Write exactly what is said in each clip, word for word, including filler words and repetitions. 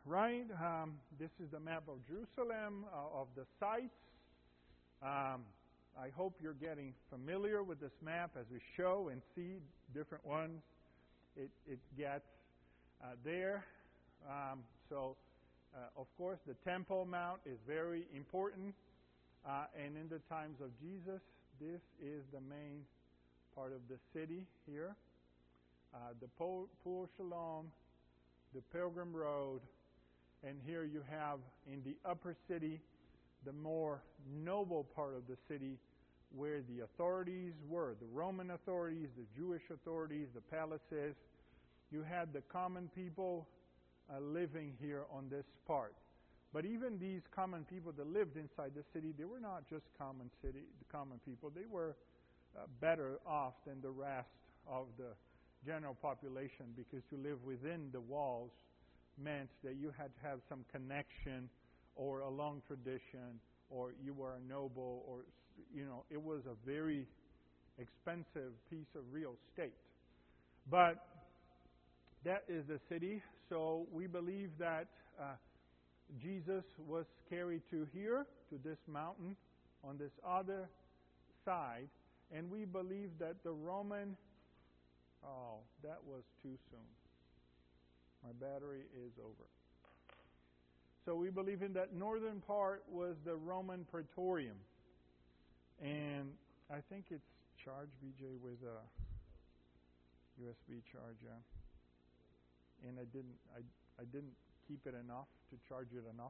right? Um, this is the map of Jerusalem, uh, of the sites. Um, I hope you're getting familiar with this map as we show and see different ones. It, it gets uh, there. Um, so, uh, of course, the Temple Mount is very important. Uh, and in the times of Jesus, this is the main part of the city here. Uh, the Pool Shalom, the Pilgrim Road, and here you have in the upper city the more noble part of the city where the authorities were, the Roman authorities, the Jewish authorities, the palaces. You had the common people uh, living here on this part. But even these common people that lived inside the city, they were not just common city, common people. They were uh, better off than the rest of the general population, because to live within the walls meant that you had to have some connection or a long tradition, or you were a noble, or, you know, it was a very expensive piece of real estate. But that is the city. So we believe that uh, Jesus was carried to here, to this mountain, on this other side. And we believe that the Roman... Oh, that was too soon. My battery is over. So we believe in that northern part was the Roman Praetorium. And I think it's charged, B J, with a U S B charger. And I didn't I, I didn't keep it enough to charge it enough.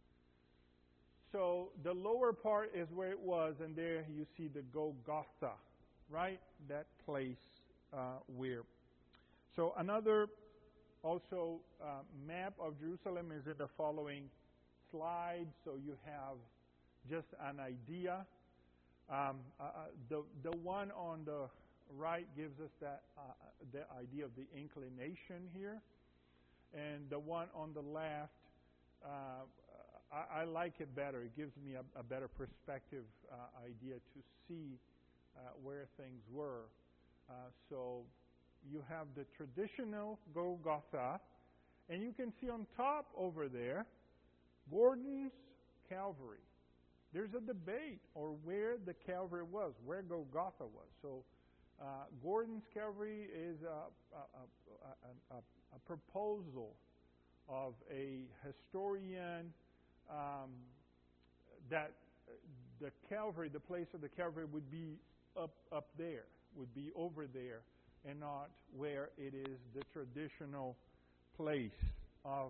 So the lower part is where it was, and there you see the Golgotha, right? That place uh, where. So another also uh, map of Jerusalem is in the following slide, so you have just an idea. Um, uh, the the one on the right gives us that uh, the idea of the inclination here, and the one on the left, uh, I, I like it better. It gives me a, a better perspective uh, idea to see uh, where things were. Uh, so you have the traditional Golgotha, and you can see on top over there Gordon's Calvary. There's a debate or where the Calvary was, where Golgotha was. So uh, Gordon's Calvary is a, a, a, a, a proposal of a historian um, that the Calvary, the place of the Calvary, would be up up there, would be over there, and not where it is the traditional place of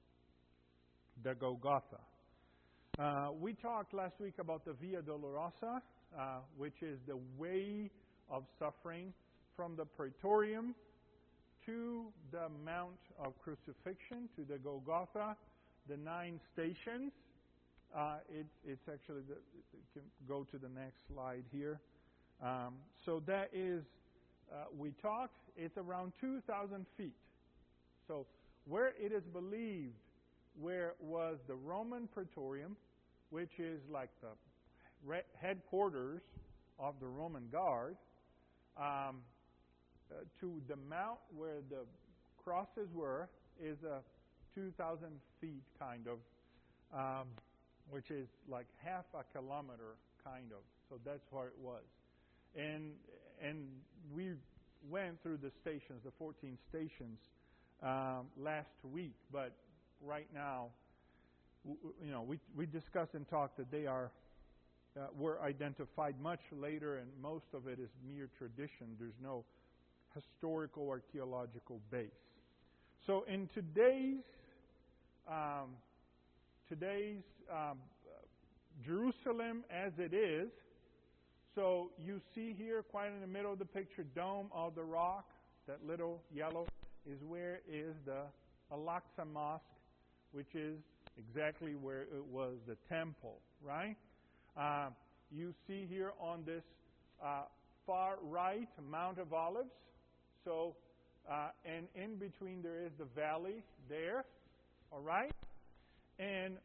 the Golgotha. Uh, we talked last week about the Via Dolorosa, uh, which is the way of suffering from the Praetorium to the Mount of Crucifixion, to the Golgotha, the nine stations. Uh, it, it's actually, the, you can go to the next slide here. Um, so that is, uh, we talked, it's around two thousand feet. So where it is believed where was the Roman Praetorium, which is like the re- headquarters of the Roman Guard, um, uh, to the mount where the crosses were is a uh, two thousand feet kind of, um, which is like half a kilometer kind of. So that's where it was. And and we went through the stations, the fourteen stations, um, last week, but right now, you know, we we discussed and talked that they are uh, were identified much later, and most of it is mere tradition. There's no historical archaeological base. So in today's um, today's um, Jerusalem as it is, so you see here, quite in the middle of the picture, Dome of the Rock. That little yellow is where is the Al-Aqsa Mosque, which is exactly where it was the temple, right? Uh, you see here on this uh, far right, Mount of Olives. So, uh, and in between there is the valley there, all right? And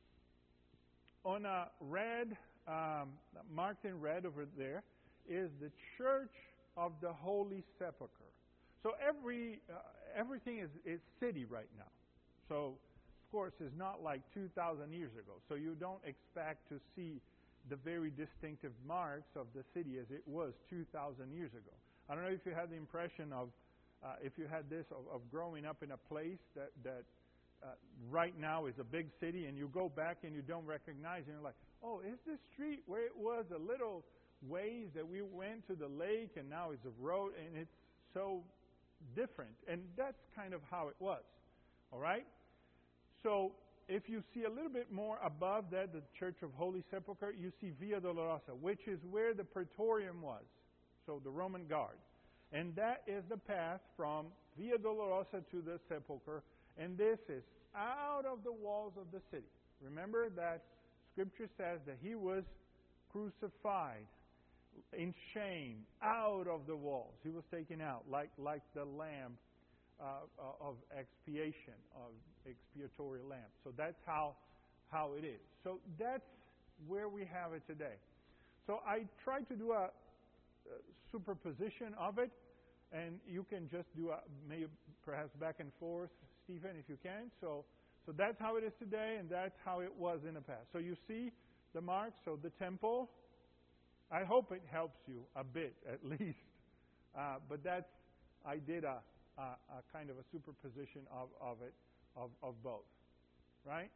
on a red, um, marked in red over there, is the Church of the Holy Sepulchre. So every uh, everything is, is city right now. So course, is not like two thousand years ago. So you don't expect to see the very distinctive marks of the city as it was two thousand years ago. I don't know if you had the impression of, uh, if you had this, of, of growing up in a place that, that uh, right now is a big city, and you go back and you don't recognize it, and you're like, oh, is this street where it was a little ways that we went to the lake and now it's a road, and it's so different. And that's kind of how it was. All right? So if you see a little bit more above that, the Church of Holy Sepulchre, you see Via Dolorosa, which is where the Praetorium was, so the Roman guard. And that is the path from Via Dolorosa to the Sepulchre, and this is out of the walls of the city. Remember that Scripture says that He was crucified in shame out of the walls. He was taken out like, like the lamb uh, of expiation, of expiatory lamb. So that's how, how it is. So that's where we have it today. So I tried to do a, a superposition of it, and you can just do a, maybe perhaps back and forth, Stephen, if you can. So, so that's how it is today, and that's how it was in the past. So you see the marks, so the temple. I hope it helps you a bit, at least. Uh, but that's, I did a, a, a kind of a superposition of, of it, of, of both. Right?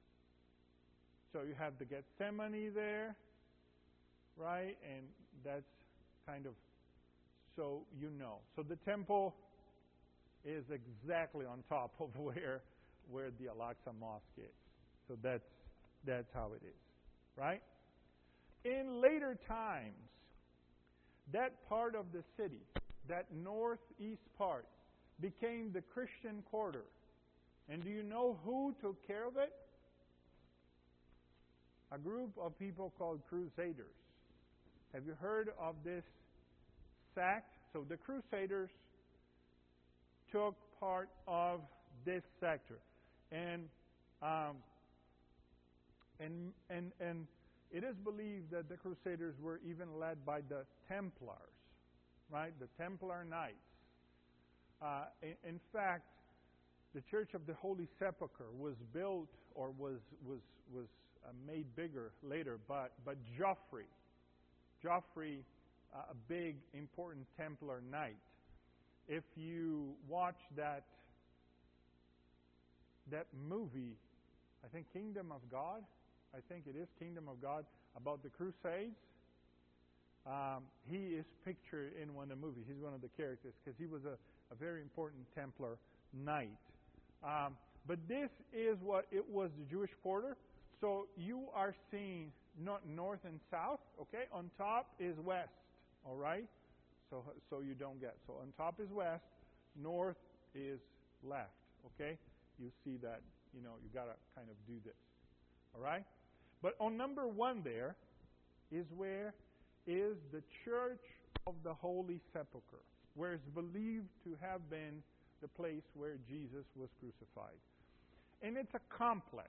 So you have the Gethsemane there, right? And that's kind of, so you know. So the temple is exactly on top of where, where the Al-Aqsa Mosque is. So that's, that's how it is. Right? In later times, that part of the city, that northeast part, became the Christian quarter. And do you know who took care of it? A group of people called Crusaders. Have you heard of this sect? So the Crusaders took part of this sector. And um, and and and it is believed that the Crusaders were even led by the Templars, right? The Templar Knights. Uh, in, in fact, the Church of the Holy Sepulchre was built or was was was uh, made bigger later, but but Geoffrey, Geoffrey, uh, a big important Templar Knight. If you watch that that movie, I think Kingdom of God. I think it is Kingdom of God, about the Crusades. Um, he is pictured in one of the movies. He's one of the characters because he was a, a very important Templar knight. Um, but this is what it was, the Jewish quarter. So you are seeing not north and south, okay? On top is west, all right? So so you don't get. So on top is west, north is left, okay? You see that, you know, you got to kind of do this, all right? But on number one there is where is the Church of the Holy Sepulchre, where it's believed to have been the place where Jesus was crucified. And it's a complex.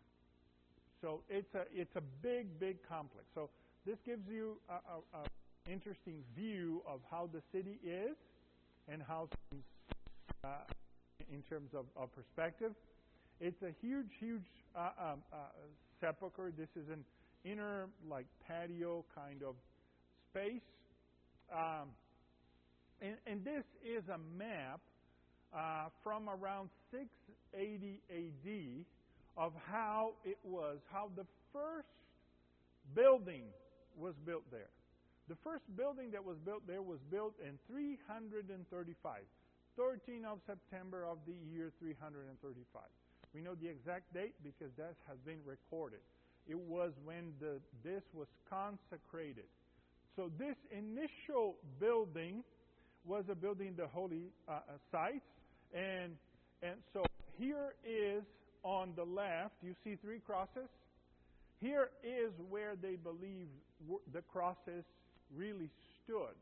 So it's a it's a big, big complex. So this gives you a, a, a interesting view of how the city is and how things, uh, in terms of, of perspective. It's a huge, huge uh, um, uh, sepulcher. This is an inner, like, patio kind of space. Um, and, and this is a map uh, from around six eighty A D of how it was, how the first building was built there. The first building that was built there was built in three hundred thirty-five, thirteenth of September of the year three hundred thirty-five. We know the exact date because that has been recorded. It was when the this was consecrated. So this initial building was a building in the holy uh, sites, and and so here is on the left. You see three crosses. Here is where they believe the crosses really stood,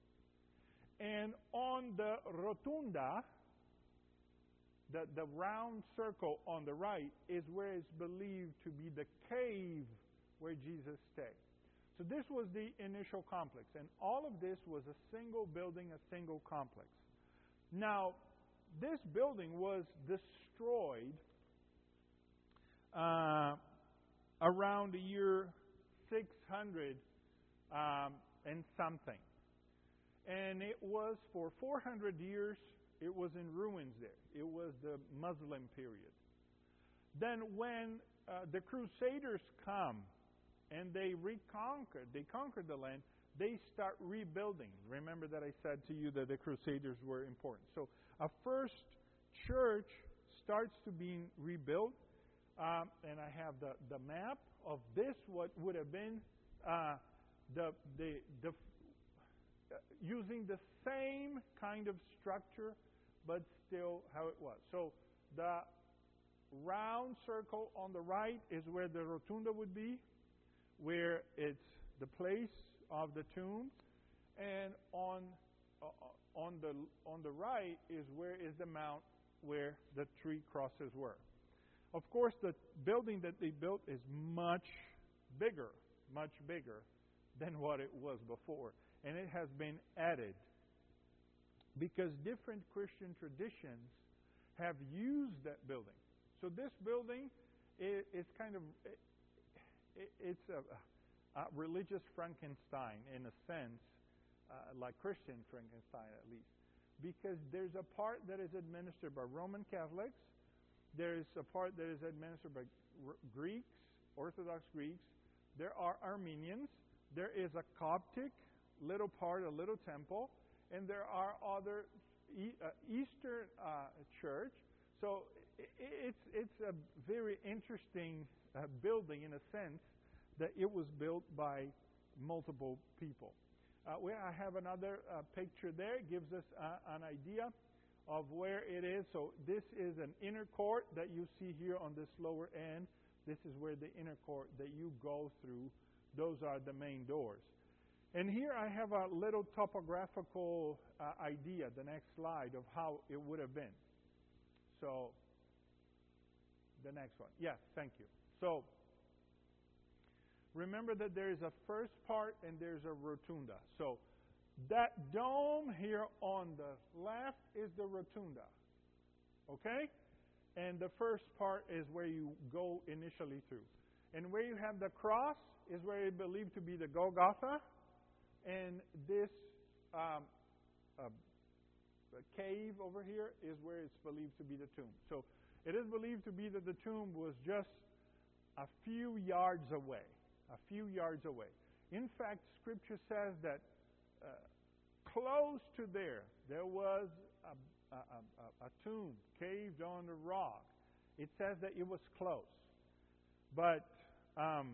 and on the rotunda, the the round circle on the right, is where it's believed to be the cave where Jesus stayed. So this was the initial complex, and all of this was a single building, a single complex. Now, this building was destroyed around the year six hundred um, and something. And it was for four hundred years, it was in ruins there. It was the Muslim period. Then when uh, the Crusaders come and they reconquered, they conquered the land, they start rebuilding. Remember that I said to you that the Crusaders were important. So a first church starts to be rebuilt. Um, and I have the, the map of this, what would have been uh, the, the, the uh, using the same kind of structure, but still how it was. So the round circle on the right is where the rotunda would be, where it's the place of the tomb, and on uh, on the on the right is where is the mount where the three crosses were. Of course, the building that they built is much bigger, much bigger than what it was before. And it has been added because different Christian traditions have used that building. So this building is, is kind of, it, it's a, a religious Frankenstein in a sense, uh, like Christian Frankenstein at least. Because there's a part that is administered by Roman Catholics, there is a part that is administered by Greeks, Orthodox Greeks. There are Armenians. There is a Coptic little part, a little temple. And there are other e- uh, Eastern uh, church. So it's, it's a very interesting uh, building in a sense that it was built by multiple people. Uh, where I have another uh, picture there. It gives us uh, an idea of where it is. So this is an inner court that you see here on this lower end. This is where the inner court that you go through. Those are the main doors. And here I have a little topographical uh, idea, the next slide, of how it would have been. So, the next one. Yes, thank you. So, remember that there is a first part and there's a rotunda. So, that dome here on the left is the rotunda. Okay? And the first part is where you go initially through. And where you have the cross is where it's believed to be the Golgotha. And this um, uh, cave over here is where it's believed to be the tomb. So it is believed to be that the tomb was just a few yards away. A few yards away. In fact, Scripture says that uh, close to there, there was a, a, a, a tomb caved on the rock. It says that it was close. But um,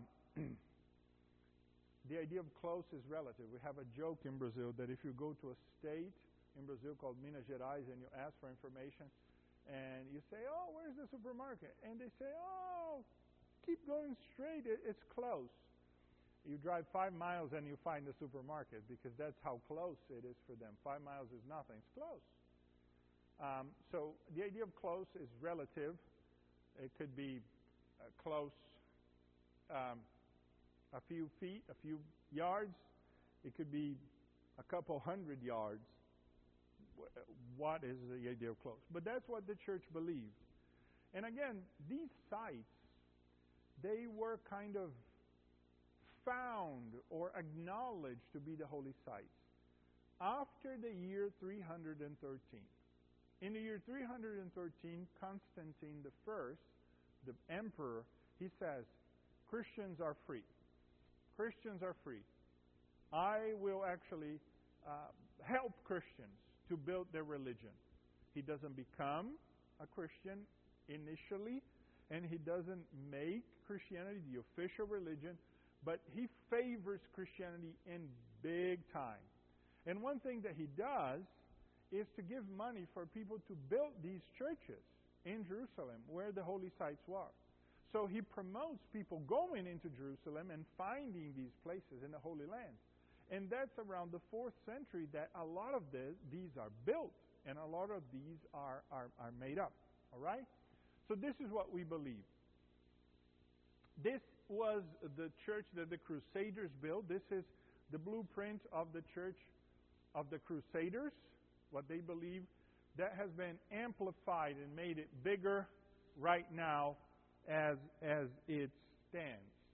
the idea of close is relative. We have a joke in Brazil that if you go to a state in Brazil called Minas Gerais and you ask for information and you say, oh, where's the supermarket? And they say, oh, keep going straight. It's close. You drive five miles and you find the supermarket because that's how close it is for them. Five miles is nothing. It's close. Um, so the idea of close is relative. It could be uh, close um, a few feet, a few yards. It could be a couple hundred yards. What is the idea of close? But that's what the church believed. And again, these sites, they were kind of found or acknowledged to be the holy sites after the year three hundred thirteen. In the year three hundred thirteen, Constantine the First, the emperor, he says, Christians are free. Christians are free. I will actually uh, help Christians to build their religion. He doesn't become a Christian initially, and he doesn't make Christianity the official religion, but he favors Christianity in big time. And one thing that he does is to give money for people to build these churches in Jerusalem where the holy sites were. So he promotes people going into Jerusalem and finding these places in the Holy Land. And that's around the fourth century that a lot of this, these are built and a lot of these are, are, are made up. All right? So this is what we believe. This was the church that the Crusaders built. This is the blueprint of the church of the Crusaders, what they believe. That has been amplified and made it bigger right now as, as it stands.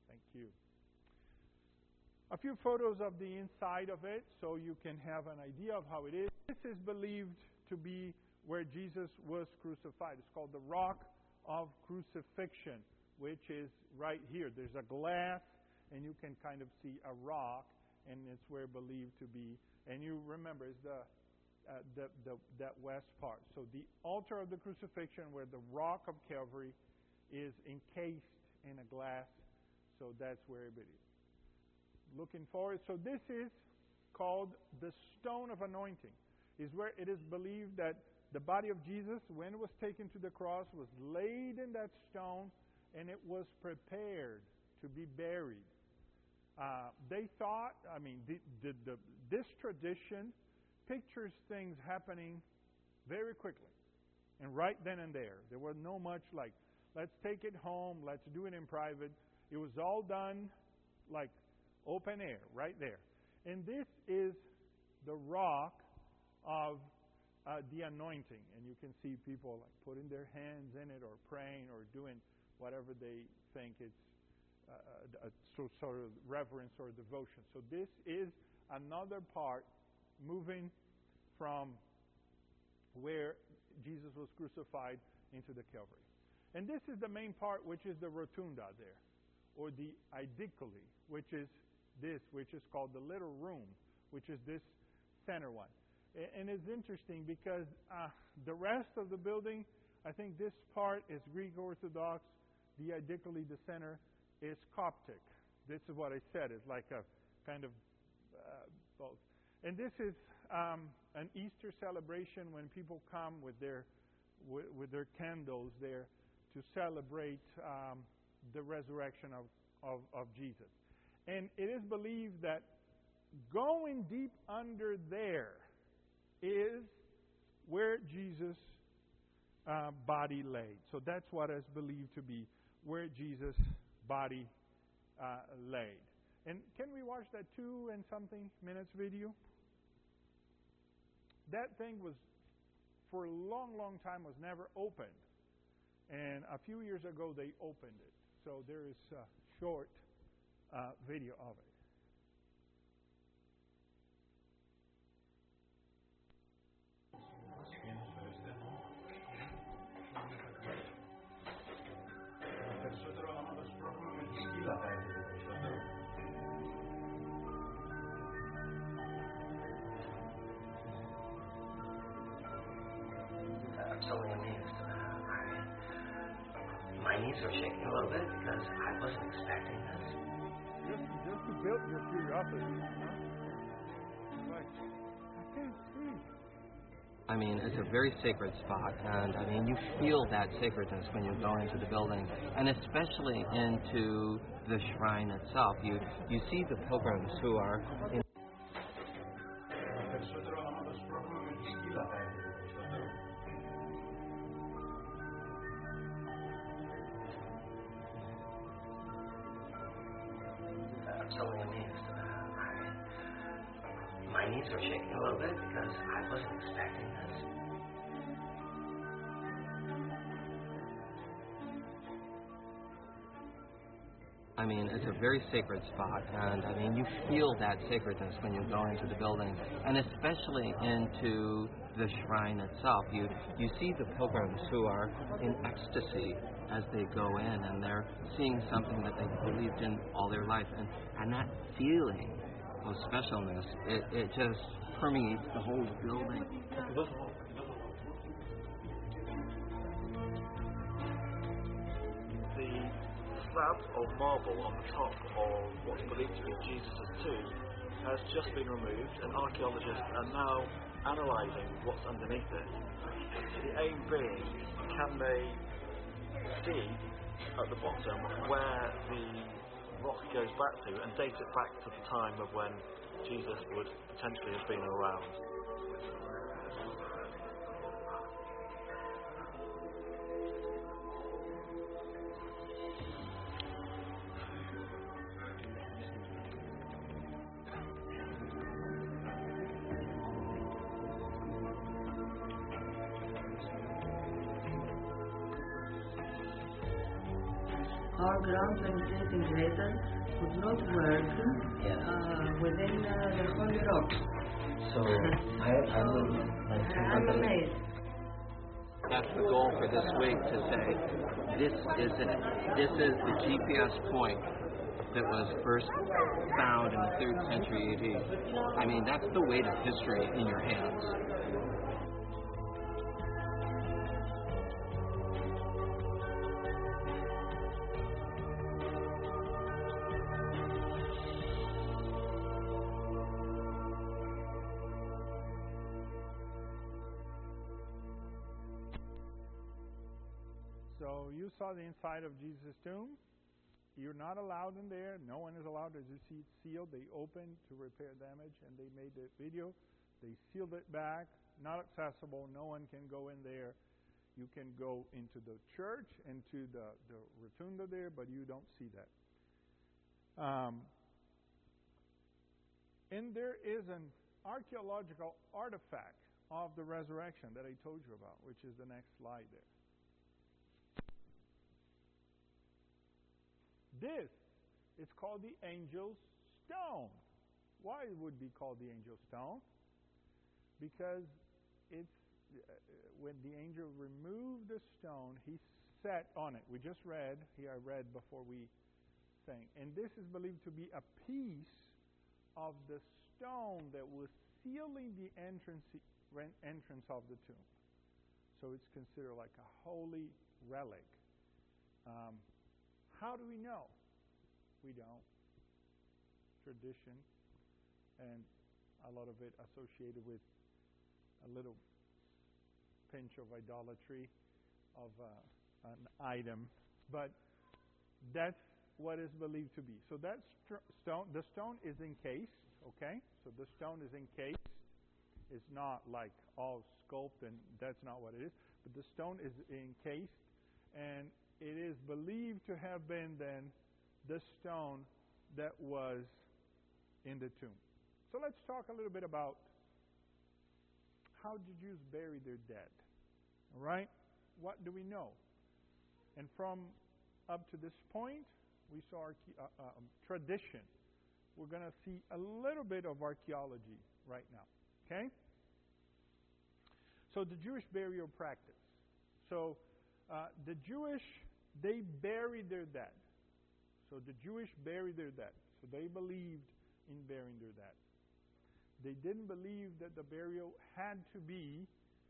Thank you. A few photos of the inside of it so you can have an idea of how it is. This is believed to be where Jesus was crucified. It's called the Rock of Crucifixion, which is right here. There's a glass, and you can kind of see a rock, and it's where believed to be. And you remember, it's the, uh, the, the that west part. So the altar of the crucifixion, where the rock of Calvary is encased in a glass. So that's where it is. Looking forward. So this is called the stone of anointing. Is where it is believed that the body of Jesus, when it was taken to the cross, was laid in that stone, and it was prepared to be buried. Uh, they thought, I mean, the, the, the, this tradition pictures things happening very quickly, and right then and there. There was no much like, let's take it home, let's do it in private. It was all done like open air, right there. And this is the rock of uh, the anointing. And you can see people like putting their hands in it or praying or doing whatever they think it's uh, a, a sort of reverence or devotion. So this is another part moving from where Jesus was crucified into the Calvary. And this is the main part, which is the rotunda there, or the aedicule, which is this, which is called the little room, which is this center one. And it's interesting because uh, the rest of the building, I think this part is Greek Orthodox. The aedicule, the center, is Coptic. This is what I said. It's like a kind of uh, both. And this is um, an Easter celebration when people come with their with, with their candles there to celebrate um, the resurrection of, of, of Jesus. And it is believed that going deep under there is where Jesus' uh, body laid. So that's what is believed to be where Jesus' body uh, laid. And can we watch that two and something minutes video? That thing was, for a long, long time, was never opened. And a few years ago, they opened it. So there is a short uh, video of it. I'm so amused. I, my knees are shaking a little bit because I wasn't expecting this. Just, just to build your curiosity, huh? Like, I can't see. I mean, it's a very sacred spot, and I mean, you feel that sacredness when you go into the building, and especially into the shrine itself. You you see the pilgrims who are in. I'm so amused. I, my knees are shaking a little bit because I wasn't expecting this. I mean, it's a very sacred spot, and I mean, you feel that sacredness when you go into the building, and especially into the shrine itself. You you see the pilgrims who are in ecstasy as they go in, and they're seeing something that they've believed in all their life, and, and that feeling of specialness, it, it just permeates the whole building. The slab of marble on the top of what's believed to be Jesus' tomb has just been removed, and archaeologists are now analysing what's underneath it. The aim being, can they see at the bottom where the rock goes back to and date it back to the time of when Jesus would potentially have been around. our ground penetrating laser would not work uh, within uh, the Holy Rock. So I, I would like to I'm amazed. That's the goal for this week, to say this is it. This is the G P S point that was first found in the third century A D. I mean, that's the weight of history in your hands. So you saw the inside of Jesus' tomb. You're not allowed in there. No one is allowed. As you see, it's sealed. They opened to repair damage, and they made the video. They sealed it back. Not accessible. No one can go in there. You can go into the church, into the, the rotunda there, but you don't see that. Um, and there is an archaeological artifact of the resurrection that I told you about, which is the next slide there. This is called the Angel's Stone. Why it would be called the Angel's Stone? Because it's uh, when the angel removed the stone, he sat on it. We just read, here I read before we sang. And this is believed to be a piece of the stone that was sealing the entrance, entrance of the tomb. So it's considered like a holy relic. Um, How do we know? We don't. Tradition, and a lot of it associated with a little pinch of idolatry of uh, an item, but that's what is believed to be. So that st- stone, the stone is encased, okay? So the stone is encased. It's not like all sculpted, and that's not what it is, but the stone is encased, and it is believed to have been then the stone that was in the tomb. So let's talk a little bit about how the Jews bury their dead. All right? What do we know? And from up to this point, we saw our uh, uh, tradition. We're going to see a little bit of archaeology right now. Okay? So the Jewish burial practice. So uh, the Jewish, they buried their dead. So the Jewish buried their dead. So they believed in burying their dead. They didn't believe that the burial had to be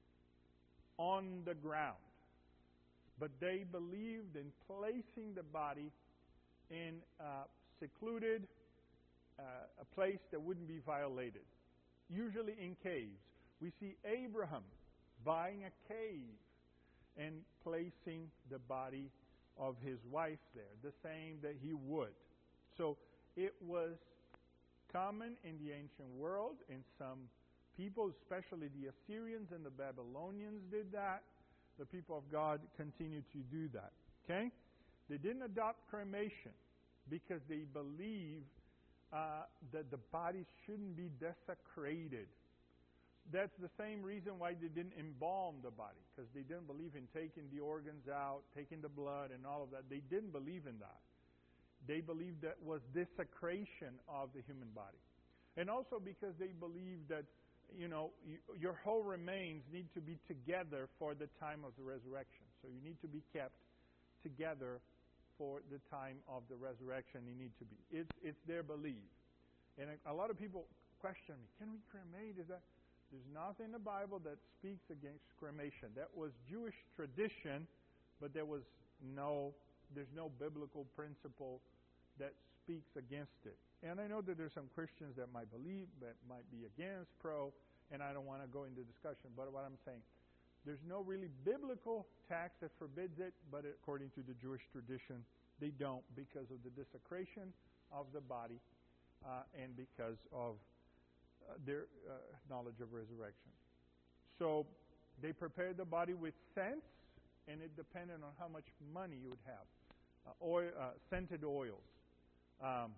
on the ground. But they believed in placing the body in a secluded, uh, a place that wouldn't be violated. Usually in caves. We see Abraham buying a cave and placing the body of his wife there, the same that he would. So it was common in the ancient world, and some people, especially the Assyrians and the Babylonians, did that. The people of God continue to do that. Okay? They didn't adopt cremation because they believe uh, that the body shouldn't be desecrated. That's the same reason why they didn't embalm the body, because they didn't believe in taking the organs out, taking the blood and all of that. They didn't believe in that. They believed that was desecration of the human body. And also because they believed that, you know, you, your whole remains need to be together for the time of the resurrection. So you need to be kept together for the time of the resurrection. You need to be. It's, it's their belief. And a, a lot of people question me, can we cremate? Is that... There's nothing in the Bible that speaks against cremation. That was Jewish tradition, but there was no, there's no biblical principle that speaks against it. And I know that there's some Christians that might believe, that might be against, pro, and I don't want to go into discussion. But what I'm saying, there's no really biblical text that forbids it, but according to the Jewish tradition, they don't, because of the desecration of the body uh, and because of Uh, their uh, knowledge of resurrection. So they prepared the body with scents, and it depended on how much money you would have. Uh, oil, uh, scented oils. Um,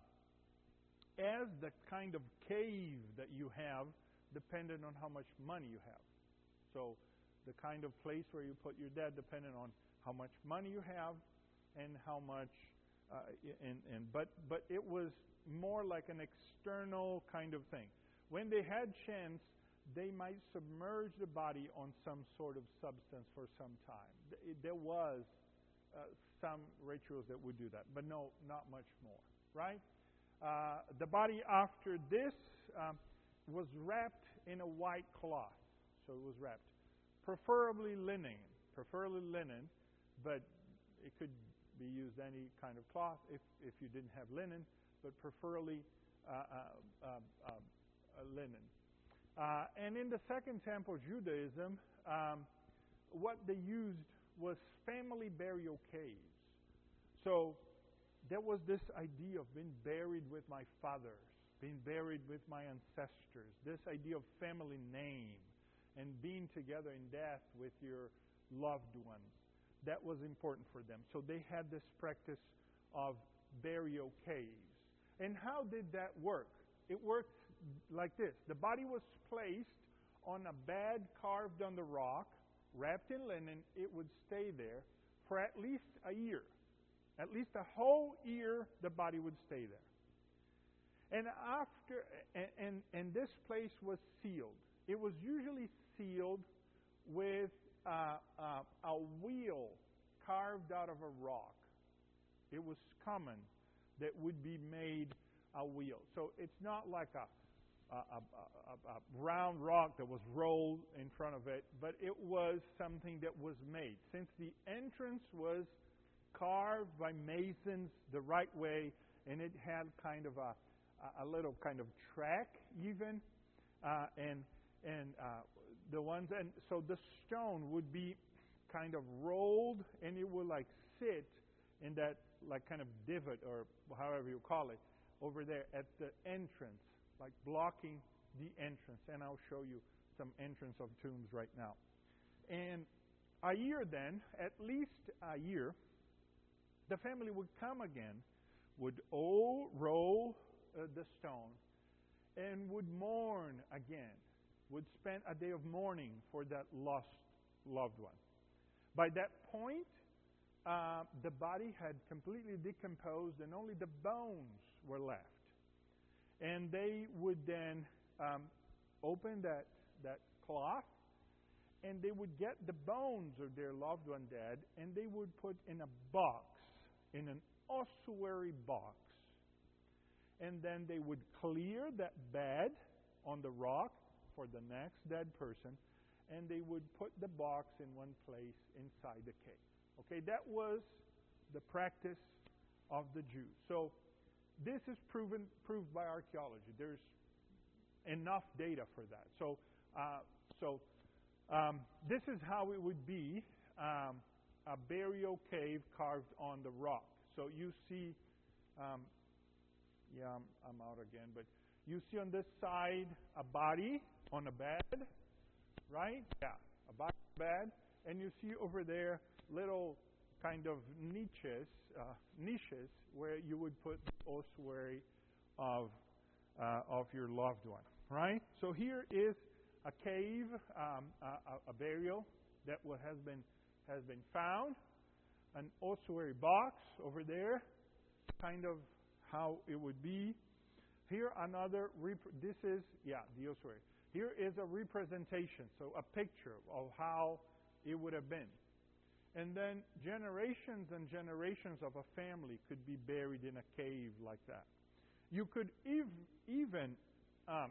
as the kind of cave that you have depended on how much money you have. So the kind of place where you put your dead depended on how much money you have and how much uh, and, and but but it was more like an external kind of thing. When they had chance, they might submerge the body on some sort of substance for some time. There was uh, some rituals that would do that, but no, not much more, right? Uh, the body after this um, was wrapped in a white cloth. So it was wrapped. Preferably linen, preferably linen, but it could be used any kind of cloth if, if you didn't have linen, but preferably uh, uh, uh, uh, uh, linen. Uh, and in the Second Temple Judaism, um, what they used was family burial caves. So there was this idea of being buried with my fathers, being buried with my ancestors, this idea of family name, and being together in death with your loved ones. That was important for them. So they had this practice of burial caves. And how did that work? It worked like this. The body was placed on a bed carved on the rock, wrapped in linen. It would stay there for at least a year. At least a whole year, the body would stay there. And after, and, and, and this place was sealed. It was usually sealed with uh, uh, a wheel carved out of a rock. It was common that would be made a wheel. So it's not like a A, a, a, a round rock that was rolled in front of it, but it was something that was made. Since the entrance was carved by masons the right way, and it had kind of a, a little kind of track even, uh, and and uh, the ones, and so the stone would be kind of rolled, and it would like sit in that like kind of divot or however you call it over there at the entrance, like blocking the entrance. And I'll show you some entrance of tombs right now. And a year then, at least a year, the family would come again, would all roll uh, the stone, and would mourn again, would spend a day of mourning for that lost loved one. By that point, uh, the body had completely decomposed and only the bones were left. And they would then um, open that, that cloth, and they would get the bones of their loved one dead, and they would put in a box, in an ossuary box. And then they would clear that bed on the rock for the next dead person, and they would put the box in one place inside the cave. Okay, that was the practice of the Jews. So this is proven proved by archaeology. There's enough data for that. So, uh, so um, this is how it would be, um, a burial cave carved on the rock. So you see, um, yeah, I'm, I'm out again, but you see on this side a body on a bed, right? Yeah, a body on a bed, and you see over there little kind of niches, uh, niches where you would put the ossuary of uh, of your loved one, right? So here is a cave, um, a, a burial that has been has been found, an ossuary box over there, kind of how it would be. Here another. Rep- this is yeah the ossuary. Here is a representation, so a picture of how it would have been. And then generations and generations of a family could be buried in a cave like that. You could ev- even um,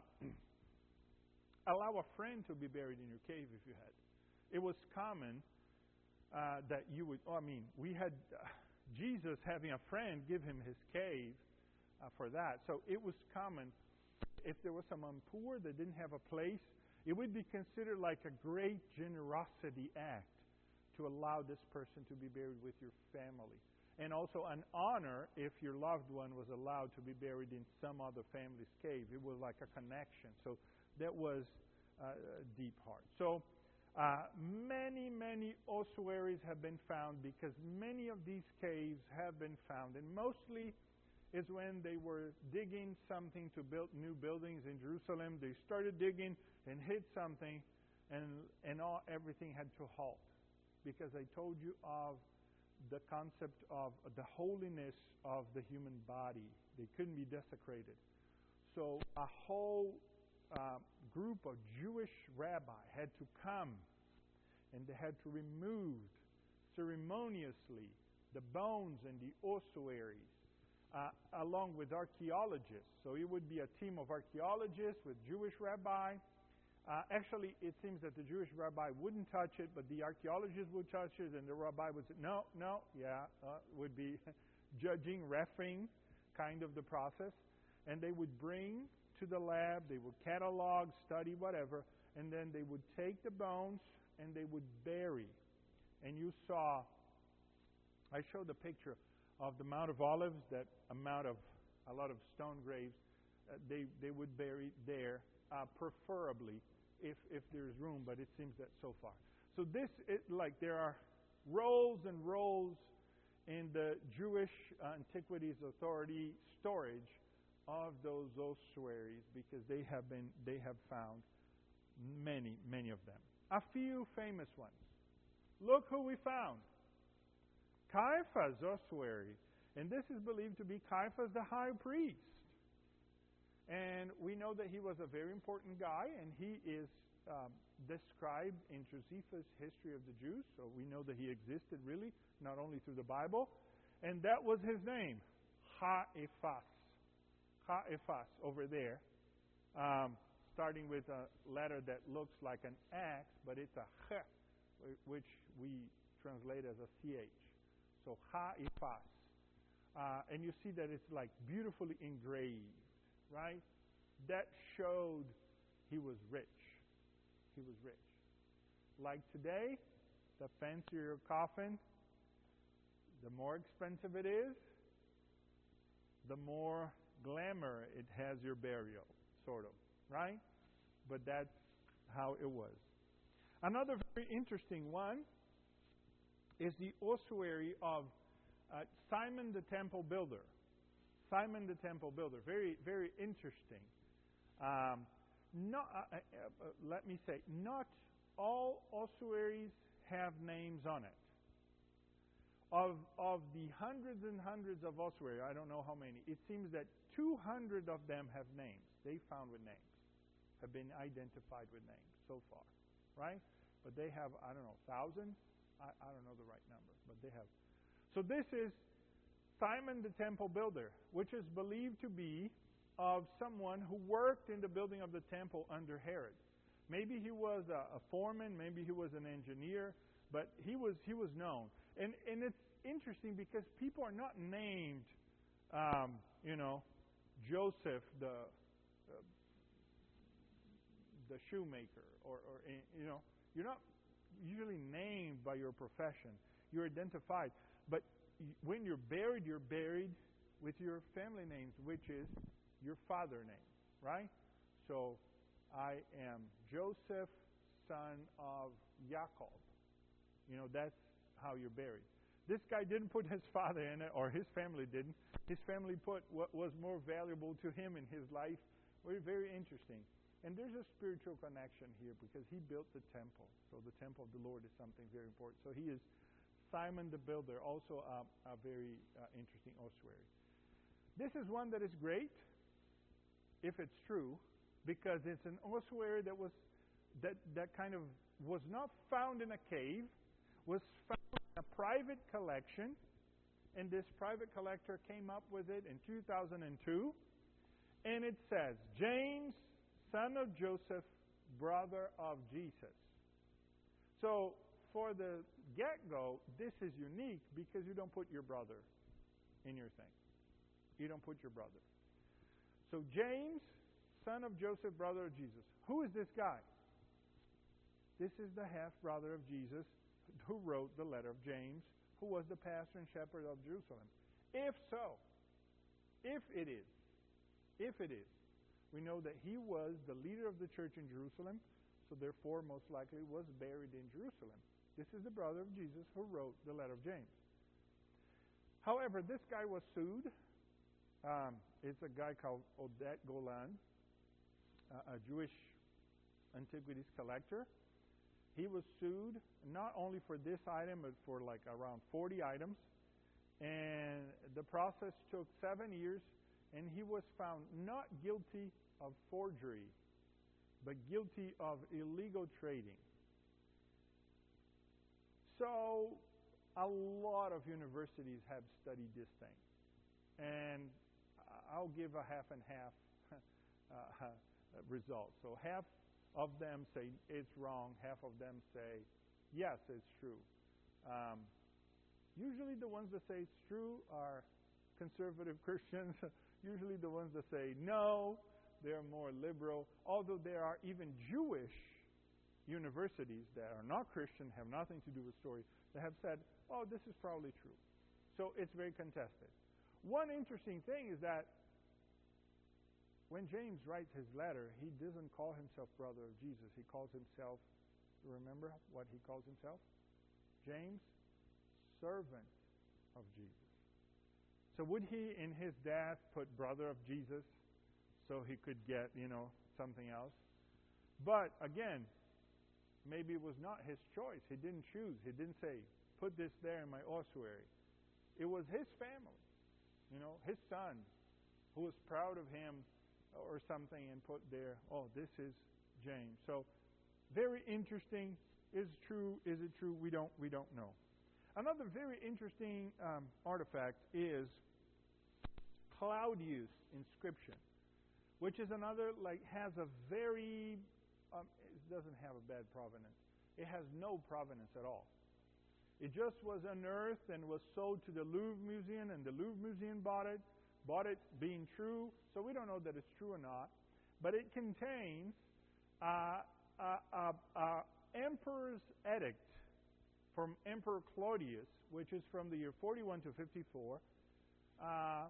allow a friend to be buried in your cave if you had. It was common uh, that you would, oh, I mean, we had uh, Jesus having a friend give him his cave uh, for that. So it was common. If there was someone poor that didn't have a place, it would be considered like a great generosity act to allow this person to be buried with your family. And also an honor if your loved one was allowed to be buried in some other family's cave. It was like a connection. So that was uh, a deep heart. So uh, many, many ossuaries have been found because many of these caves have been found. And mostly is when they were digging something to build new buildings in Jerusalem. They started digging and hit something, and, and all, everything had to halt. Because I told you of the concept of the holiness of the human body. They couldn't be desecrated. So a whole uh, group of Jewish rabbis had to come, and they had to remove ceremoniously the bones and the ossuaries, uh, along with archaeologists. So it would be a team of archaeologists with Jewish rabbi. Uh, actually, it seems that the Jewish rabbi wouldn't touch it, but the archaeologists would touch it, and the rabbi would say, no, no, yeah, uh, would be judging, refereeing kind of the process. And they would bring to the lab, they would catalog, study, whatever, and then they would take the bones and they would bury. And you saw, I showed a picture of the Mount of Olives, that amount of, a lot of stone graves, uh, they, they would bury there, uh, preferably, if, if there's room, but it seems that so far. So this, it, like there are rolls and rolls in the Jewish uh, Antiquities Authority storage of those ossuaries, because they have been, they have found many, many of them. A few famous ones. Look who we found. Caiaphas' ossuary. And this is believed to be Caiaphas the high priest. And we know that he was a very important guy, and he is um, described in Josephus' History of the Jews. So we know that he existed really, not only through the Bible. And that was his name, Caiaphas. Caiaphas over there, um, starting with a letter that looks like an X, but it's a Ch, which we translate as a C H. So Caiaphas. Uh, and you see that it's like beautifully engraved, right? That showed he was rich. He was rich. Like today, the fancier your coffin, the more expensive it is, the more glamour it has your burial, sort of, right? But that's how it was. Another very interesting one is the ossuary of uh, Simon the Temple Builder. Simon the Temple Builder, very, very interesting. Um, not, uh, uh, uh, let me say, not all ossuaries have names on it. Of, of the hundreds and hundreds of ossuary, I don't know how many, it seems that two hundred of them have names. They found with names, have been identified with names so far, right? But they have, I don't know, thousands? I, I don't know the right number, but they have. So this is Simon the Temple Builder, which is believed to be of someone who worked in the building of the temple under Herod. Maybe he was a, a foreman, maybe he was an engineer, but he was he was known. And and it's interesting because people are not named, um, you know, Joseph the uh, the shoemaker, or, or you know, you're not usually named by your profession. You're identified, but when you're buried, you're buried with your family names, which is your father name, right? So I am Joseph, son of Jacob. You know, that's how you're buried. This guy didn't put his father in it, or his family didn't. His family put what was more valuable to him in his life. Very, very interesting. And there's a spiritual connection here because he built the temple. So the temple of the Lord is something very important. So he is Simon the Builder, also a, a very uh, interesting ossuary. This is one that is great, if it's true, because it's an ossuary that was that that kind of was not found in a cave, was found in a private collection, and this private collector came up with it in two thousand two, and it says, James, son of Joseph, brother of Jesus. So for the get-go, this is unique because you don't put your brother in your thing. You don't put your brother. So James, son of Joseph, brother of Jesus. Who is this guy? This is the half-brother of Jesus who wrote the letter of James, who was the pastor and shepherd of Jerusalem. If so, if it is, if it is, we know that he was the leader of the church in Jerusalem, so therefore most likely was buried in Jerusalem. This is the brother of Jesus who wrote the letter of James. However, this guy was sued. Um, it's a guy called Odette Golan, uh, a Jewish antiquities collector. he was sued not only for this item, but for like around forty items. And the process took seven years, and he was found not guilty of forgery, but guilty of illegal trading. So a lot of universities have studied this thing. And I'll give a half and half uh, result. So half of them say it's wrong, half of them say, yes, it's true. Um, usually the ones that say it's true are conservative Christians. Usually the ones that say no, they're more liberal. Although there are even Jewish universities that are not Christian, have nothing to do with story, that have said, oh, this is probably true. So it's very contested. One interesting thing is that when James writes his letter, he doesn't call himself brother of Jesus. He calls himself, remember what he calls himself? James, servant of Jesus. So would he, in his death, put brother of Jesus so he could get, you know, something else? But again, maybe it was not his choice. He didn't choose. He didn't say, put this there in my ossuary. It was his family, you know, his son, who was proud of him or something, and put there, oh, this is James. So very interesting. Is it true? Is it true? We don't we don't know. Another very interesting um, artifact is Claudius inscription, which is another, like, has a very um, it doesn't have a bad provenance. It has no provenance at all. It just was unearthed and was sold to the Louvre Museum, and the Louvre Museum bought it, bought it being true. So we don't know that it's true or not. But it contains uh, a, a, a emperor's edict from Emperor Claudius, which is from the year forty-one to fifty-four, uh, uh,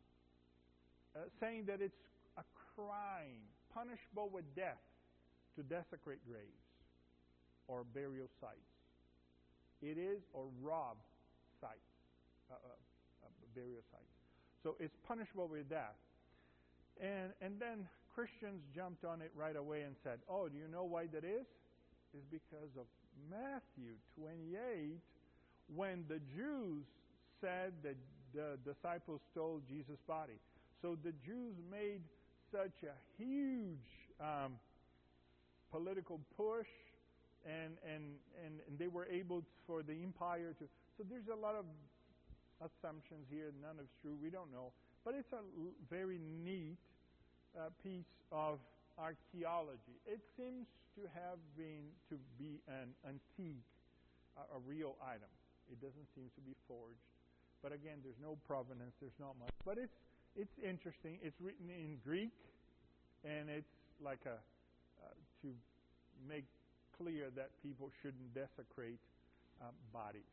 saying that it's a crime punishable with death to desecrate graves or burial sites. It is, or rob sites, uh, uh, uh, burial sites. So it's punishable with death. And and then Christians jumped on it right away and said, oh, do you know why that is? It's because of Matthew twenty-eight, when the Jews said that the disciples stole Jesus' body. So the Jews made such a huge um, political push, and, and, and, and they were able to, for the empire to... So there's a lot of assumptions here. None of it's true. We don't know. But it's a l- very neat uh, piece of archaeology. It seems to have been to be an antique, uh, a real item. It doesn't seem to be forged. But again, there's no provenance. There's not much. But it's it's interesting. It's written in Greek, and it's like a uh, to make clear that people shouldn't desecrate um, bodies.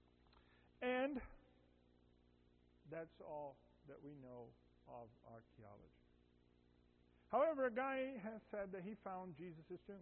And that's all that we know of archaeology. However, a guy has said that he found Jesus' tomb.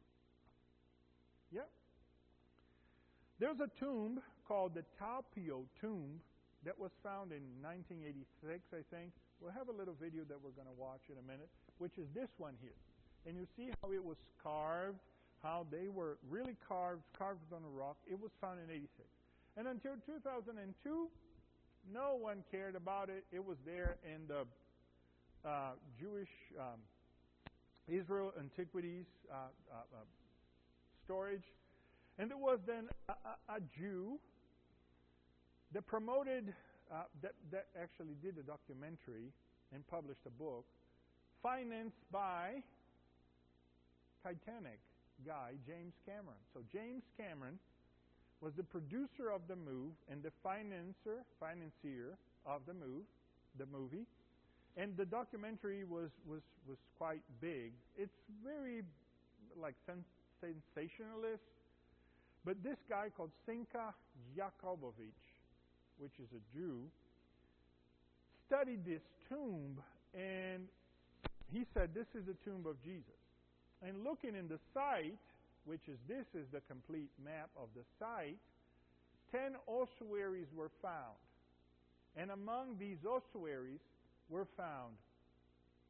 Yep. There's a tomb called the Tapio tomb that was found in nineteen eighty-six, I think. We'll have a little video that we're going to watch in a minute, which is this one here. And you see how it was carved, how they were really carved, carved on a rock. It was found in eighty-six. And until two thousand two, no one cared about it. It was there in the uh, Jewish um, Israel Antiquities uh, uh, uh, storage. And there was then a, a, a Jew that promoted, uh, that, that actually did a documentary and published a book, financed by Titanic guy, James Cameron. So James Cameron was the producer of the move and the financer, financier of the move, the movie. And the documentary was, was, was quite big. It's very like sens- sensationalist. But this guy called Cinka Jakobovich, which is a Jew, studied this tomb, and he said this is the tomb of Jesus. And looking in the site, which is this is the complete map of the site, ten ossuaries were found. And among these ossuaries were found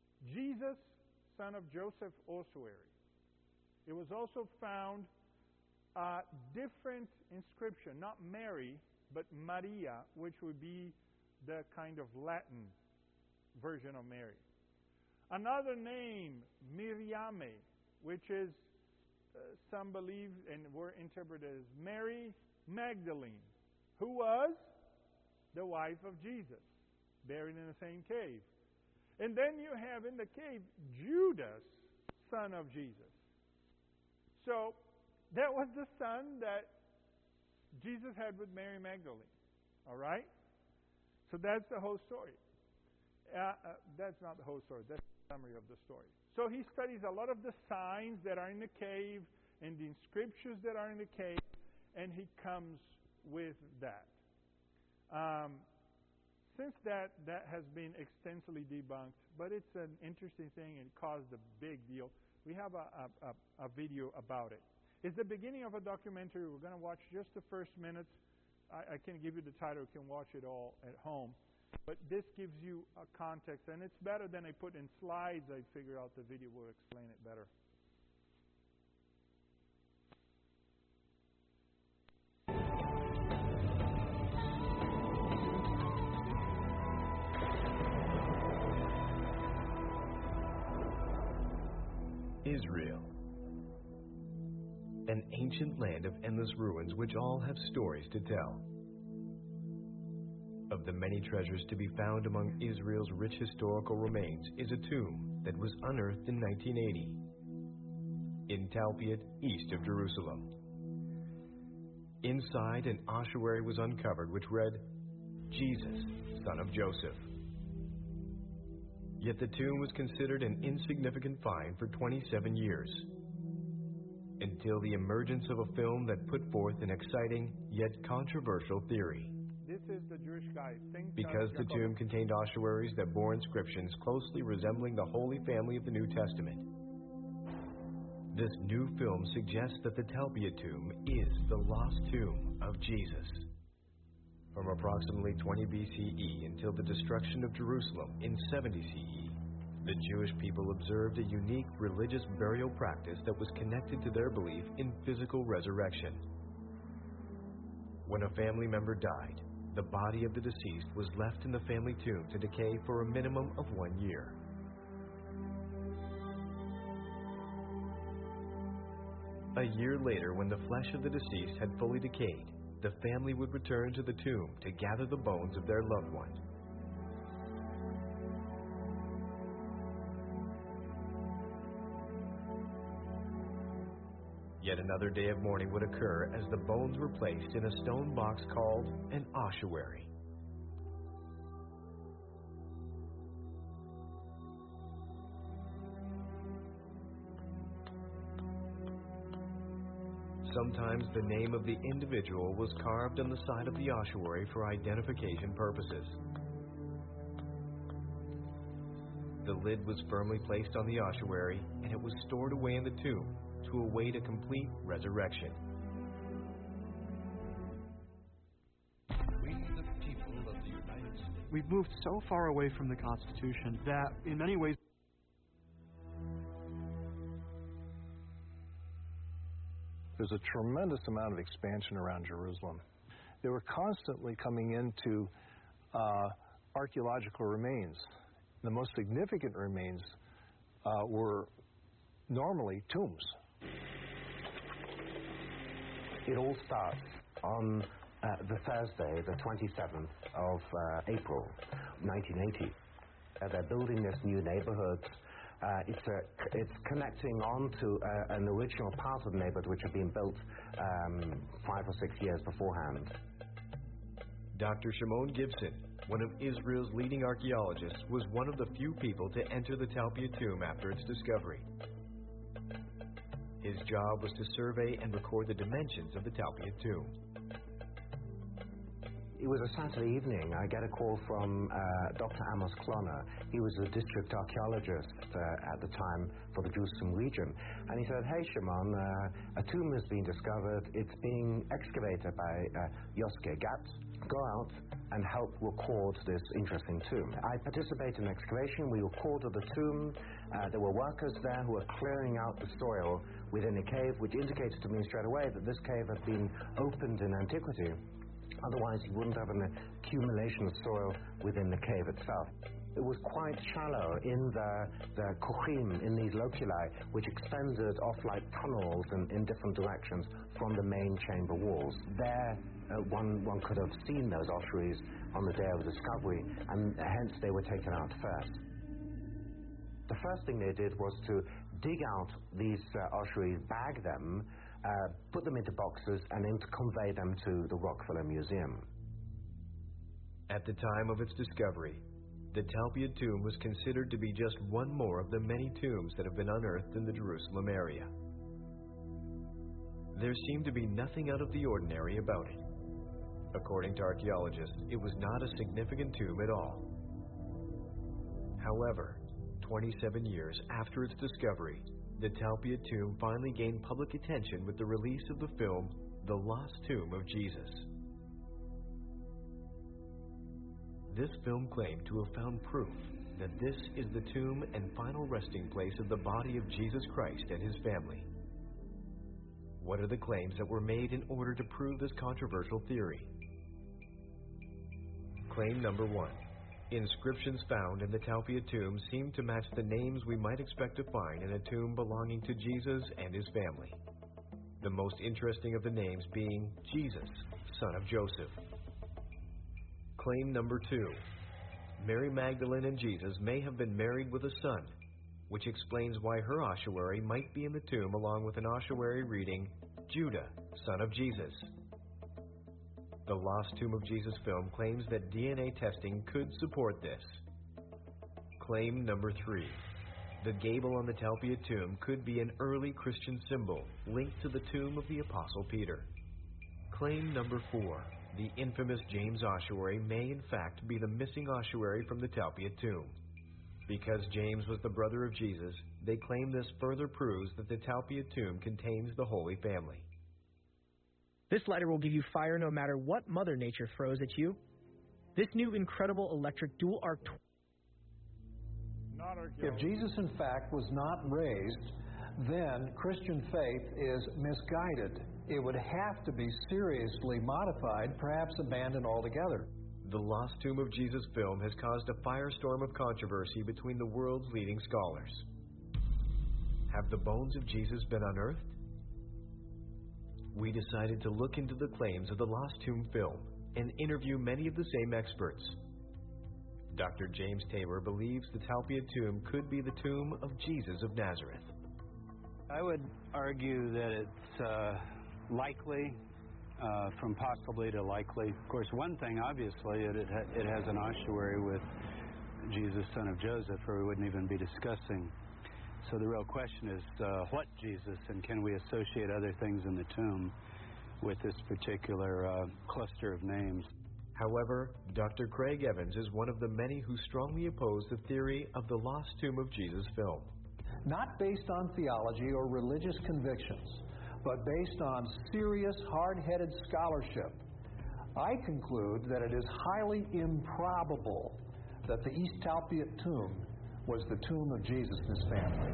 Jesus, son of Joseph, ossuary. It was also found a different inscription, not Mary, but Maria, which would be the kind of Latin version of Mary. Another name, Miriame, which is, uh, some believe and were interpreted as Mary Magdalene, who was the wife of Jesus, buried in the same cave. And then you have in the cave Judas, son of Jesus. So that was the son that Jesus had with Mary Magdalene. All right? So that's the whole story. Uh, uh, that's not the whole story. That's the summary of the story. So he studies a lot of the signs that are in the cave and the inscriptions that are in the cave, and he comes with that. Um, since that, that has been extensively debunked, but it's an interesting thing and it caused a big deal. We have a, a, a, a video about it. It's the beginning of a documentary. We're going to watch just the first minutes. I, I can't give you the title. You can watch it all at home. But this gives you a context, and it's better than I put in slides. I figure out the video will explain it better. Israel, an ancient land of endless ruins which all have stories to tell. Of the many treasures to be found among Israel's rich historical remains is a tomb that was unearthed in nineteen eighty in Talpiot, east of Jerusalem. Inside, an ossuary was uncovered which read, "Jesus, son of Joseph." Yet the tomb was considered an insignificant find for twenty-seven years, until the emergence of a film that put forth an exciting yet controversial theory. This is the Jewish guy. Think because the tomb contained ossuaries that bore inscriptions closely resembling the Holy Family of the New Testament. This new film suggests that the Talpiot tomb is the lost tomb of Jesus. From approximately twenty B C E until the destruction of Jerusalem in seventy C E, the Jewish people observed a unique religious burial practice that was connected to their belief in physical resurrection. When a family member died, the body of the deceased was left in the family tomb to decay for a minimum of one year. A year later, when the flesh of the deceased had fully decayed, the family would return to the tomb to gather the bones of their loved one. Yet another day of mourning would occur as the bones were placed in a stone box called an ossuary. Sometimes the name of the individual was carved on the side of the ossuary for identification purposes. The lid was firmly placed on the ossuary, and it was stored away in the tomb to await a complete resurrection. We, the people of the United States. We've moved so far away from the Constitution that, in many ways, there's a tremendous amount of expansion around Jerusalem. They were constantly coming into uh, archaeological remains. The most significant remains uh, were normally tombs. It all starts on uh, the Thursday, the twenty-seventh of uh, April, nineteen eighty. Uh, they're building this new neighborhood. Uh, it's, a, it's connecting on to uh, an original part of the neighborhood which had been built um, five or six years beforehand. Doctor Shimon Gibson, one of Israel's leading archaeologists, was one of the few people to enter the Talpiot tomb after its discovery. His job was to survey and record the dimensions of the Talpiot tomb. It was a Saturday evening. I get a call from uh, Doctor Amos Kloner. He was a district archaeologist uh, at the time for the Jerusalem region. And he said, "Hey, Shimon, uh, a tomb has been discovered. It's being excavated by uh, Yoske Gatz. Go out and help record this interesting tomb. I participated in excavation. We recorded the tomb. Uh, there were workers there who were clearing out the soil within a cave, which indicated to me straight away that this cave had been opened in antiquity. Otherwise, you wouldn't have an accumulation of soil within the cave itself. It was quite shallow in the, the kochim, in these loculi, which extended off like tunnels in, in different directions from the main chamber walls. There, uh, one, one could have seen those ossuaries on the day of discovery, and hence they were taken out first. The first thing they did was to dig out these uh, ossuaries, bag them, uh, put them into boxes, and then to convey them to the Rockefeller Museum. At the time of its discovery, the Talpiot tomb was considered to be just one more of the many tombs that have been unearthed in the Jerusalem area. There seemed to be nothing out of the ordinary about it. According to archaeologists, it was not a significant tomb at all. However, twenty-seven years after its discovery, the Talpiot tomb finally gained public attention with the release of the film The Lost Tomb of Jesus. This film claimed to have found proof that this is the tomb and final resting place of the body of Jesus Christ and his family. What are the claims that were made in order to prove this controversial theory? Claim number one. Inscriptions found in the Talpiot tomb seem to match the names we might expect to find in a tomb belonging to Jesus and his family. The most interesting of the names being Jesus, son of Joseph. Claim number two. Mary Magdalene and Jesus may have been married with a son, which explains why her ossuary might be in the tomb along with an ossuary reading, Judah, son of Jesus. The Lost Tomb of Jesus film claims that D N A testing could support this. Claim number three. The gable on the Talpiot tomb could be an early Christian symbol linked to the tomb of the Apostle Peter. Claim number four. The infamous James ossuary may in fact be the missing ossuary from the Talpiot tomb. Because James was the brother of Jesus, they claim this further proves that the Talpiot tomb contains the Holy Family. This lighter will give you fire no matter what Mother Nature throws at you. This new incredible electric dual arc... If Jesus in fact was not raised, then Christian faith is misguided. It would have to be seriously modified, perhaps abandoned altogether. The Lost Tomb of Jesus film has caused a firestorm of controversy between the world's leading scholars. Have the bones of Jesus been unearthed? We decided to look into the claims of the Lost Tomb film and interview many of the same experts. Doctor James Tabor believes the Talpiot tomb could be the tomb of Jesus of Nazareth. I would argue that it's uh, likely, uh, from possibly to likely. Of course, one thing, obviously, it, it, ha- it has an ossuary with Jesus, son of Joseph, or we wouldn't even be discussing. So the real question is, uh, what Jesus, and can we associate other things in the tomb with this particular uh, cluster of names? However, Doctor Craig Evans is one of the many who strongly oppose the theory of the Lost Tomb of Jesus film. Not based on theology or religious convictions, but based on serious, hard-headed scholarship, I conclude that it is highly improbable that the East Talpiot tomb was the tomb of Jesus and his family.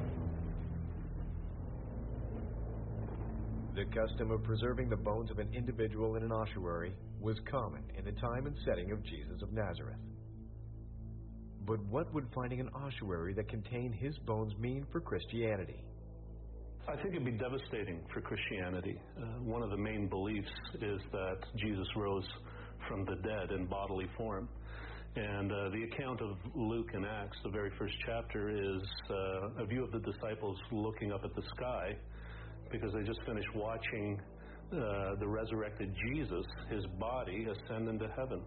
The custom of preserving the bones of an individual in an ossuary was common in the time and setting of Jesus of Nazareth. But what would finding an ossuary that contained his bones mean for Christianity? I think it'd be devastating for Christianity. Uh, one of the main beliefs is that Jesus rose from the dead in bodily form. And uh, the account of Luke and Acts, the very first chapter, is uh, a view of the disciples looking up at the sky because they just finished watching uh, the resurrected Jesus, his body, ascend into heaven.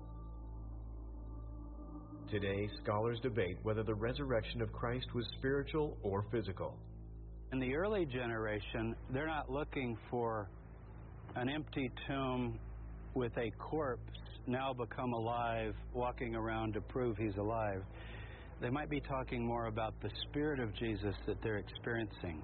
Today, scholars debate whether the resurrection of Christ was spiritual or physical. In the early generation, they're not looking for an empty tomb with a corpse now become alive, walking around to prove he's alive. They might be talking more about the spirit of Jesus that they're experiencing.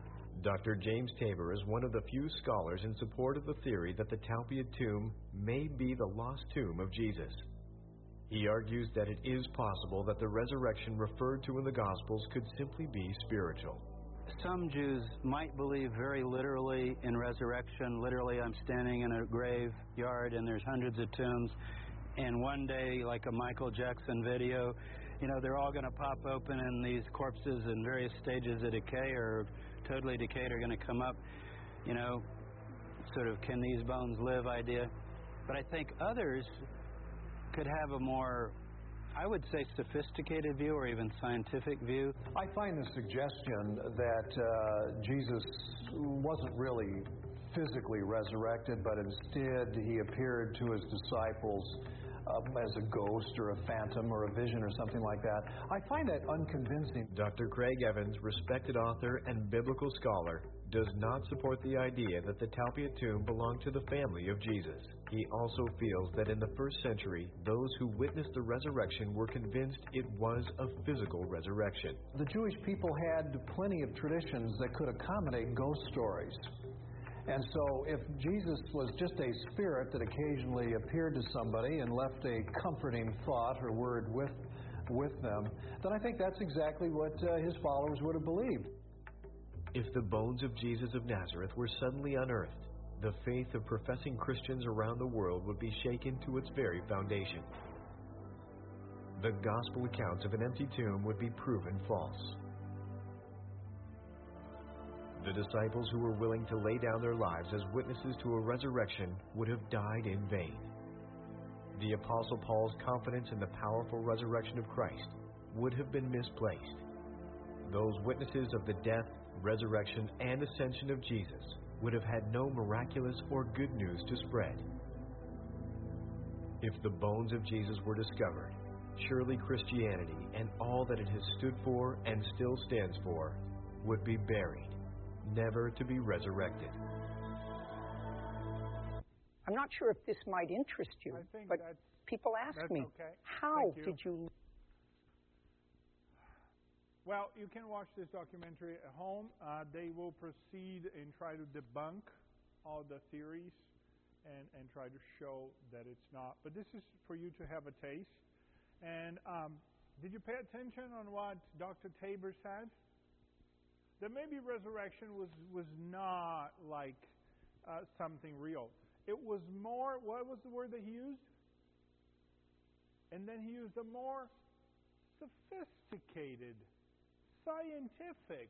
Doctor James Tabor is one of the few scholars in support of the theory that the Talpiot tomb may be the lost tomb of Jesus. He argues that it is possible that the resurrection referred to in the Gospels could simply be spiritual. Some Jews might believe very literally in resurrection. Literally, I'm standing in a graveyard and there's hundreds of tombs, and one day, like a Michael Jackson video, you know, they're all going to pop open and these corpses in various stages of decay or totally decayed are going to come up. You know, sort of can these bones live idea. But I think others could have a more, I would say, sophisticated view or even scientific view. I find the suggestion that uh, Jesus wasn't really physically resurrected, but instead he appeared to his disciples um, as a ghost or a phantom or a vision or something like that. I find that unconvincing. Doctor Craig Evans, respected author and biblical scholar, does not support the idea that the Talpiot tomb belonged to the family of Jesus. He also feels that in the first century, those who witnessed the resurrection were convinced it was a physical resurrection. The Jewish people had plenty of traditions that could accommodate ghost stories. And so if Jesus was just a spirit that occasionally appeared to somebody and left a comforting thought or word with, with them, then I think that's exactly what uh, his followers would have believed. If the bones of Jesus of Nazareth were suddenly unearthed, the faith of professing Christians around the world would be shaken to its very foundation. The gospel accounts of an empty tomb would be proven false. The disciples who were willing to lay down their lives as witnesses to a resurrection would have died in vain. The Apostle Paul's confidence in the powerful resurrection of Christ would have been misplaced. Those witnesses of the death, resurrection, and ascension of Jesus would have had no miraculous or good news to spread. If the bones of Jesus were discovered, surely Christianity and all that it has stood for and still stands for would be buried, never to be resurrected. I'm not sure if this might interest you, but people ask that's me, okay. how you. did you... Well, you can watch this documentary at home. Uh, they will proceed and try to debunk all the theories and, and try to show that it's not. But this is for you to have a taste. And um, did you pay attention on what Doctor Tabor said? That maybe resurrection was, was not like uh, something real. It was more, what was the word that he used? And then he used a more sophisticated, scientific.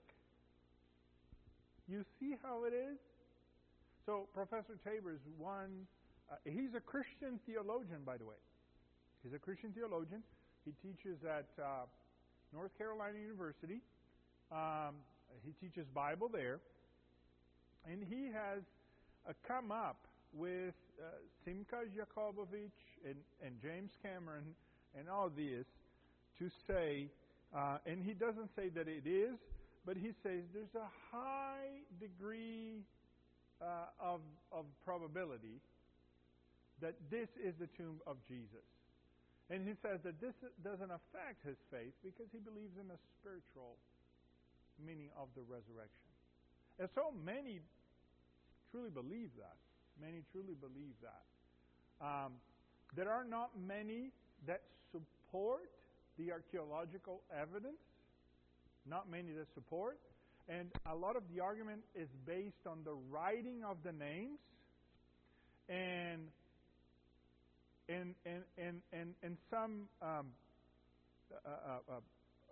You see how it is? So Professor Tabor is one, uh, he's a Christian theologian, by the way. He's a Christian theologian. He teaches at uh, North Carolina University. Um, he teaches Bible there. And he has uh, come up with uh, Simcha Jakobovich and, and James Cameron and all this to say, uh, and he doesn't say that it is, but he says there's a high degree uh, of, of probability that this is the tomb of Jesus. And he says that this doesn't affect his faith because he believes in a spiritual meaning of the resurrection. And so many truly believe that. Many truly believe that. Um, there are not many that support the archaeological evidence. Not many that support. And a lot of the argument is based on the writing of the names and and and and and, and some um, uh, uh, uh,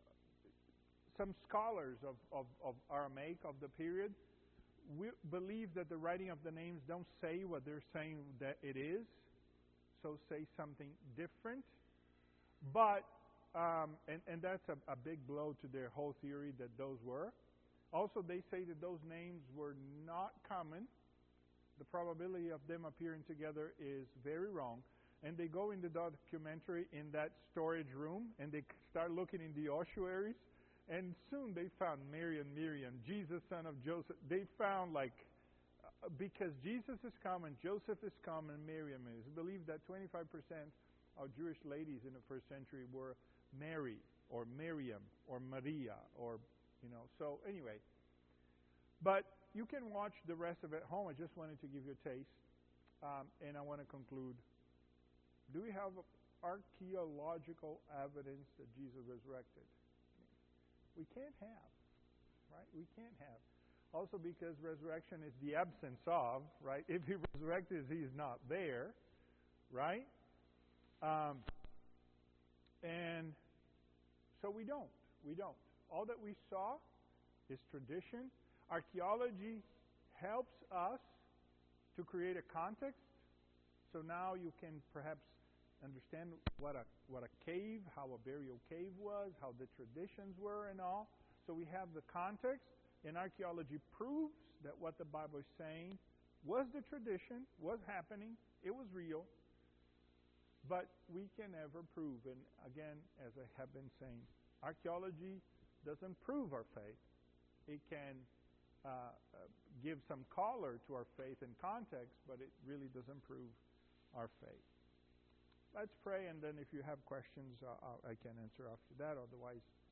some scholars of, of, of Aramaic of the period we believe that the writing of the names don't say what they're saying that it is, so say something different. But um, and, and that's a, a big blow to their whole theory that those were. Also, they say that those names were not common. The probability of them appearing together is very wrong. And they go in the documentary in that storage room and they start looking in the ossuaries. And soon they found Mary and Miriam, Jesus, son of Joseph. They found like, uh, because Jesus is common, Joseph is common, Miriam is. Believe that twenty-five percent of Jewish ladies in the first century were Mary or Miriam or Maria or, you know. So anyway, But you can watch the rest of it at home. I just wanted to give you a taste. Um, and I want to conclude. Do we have archaeological evidence that Jesus resurrected? We can't have. Right? We can't have. Also because resurrection is the absence of, right? If he resurrected, he is not there. Right? Um, and so we don't. We don't. All that we saw is tradition. Archaeology helps us to create a context. So now you can perhaps understand what a what a cave, how a burial cave was, how the traditions were and all. So we have the context, and archaeology proves that what the Bible is saying was the tradition, was happening, it was real. But we can never prove, and again, as I have been saying, archaeology doesn't prove our faith. It can uh, uh, give some color to our faith and context, but it really doesn't prove our faith. Let's pray, and then if you have questions, uh, I can answer after that. Otherwise,